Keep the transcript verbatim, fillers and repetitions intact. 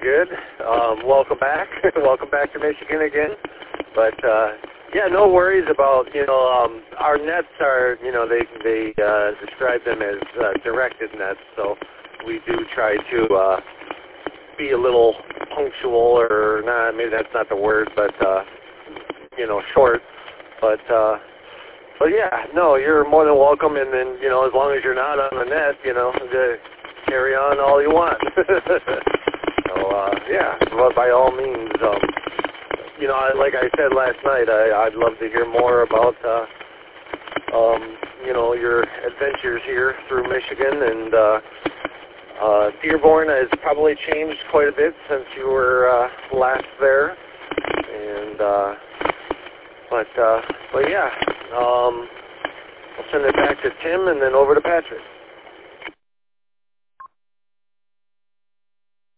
good. Um, welcome back. welcome back to Michigan again. But, uh, yeah, no worries about, you know, um, our nets are, you know, they, they uh, describe them as uh, directed nets, so we do try to uh, be a little punctual, or not, maybe that's not the word, but, uh, you know, short. But, uh, but yeah, no, you're more than welcome, and then, you know, as long as you're not on the net, you know, the, carry on all you want. so, uh, yeah, well, by all means, um, you know, I, like I said last night, I, I'd love to hear more about, uh, um, you know, your adventures here through Michigan, and uh, uh, Dearborn has probably changed quite a bit since you were uh, last there, and, uh, but, uh, but yeah, um, I'll send it back to Tim and then over to Patrick.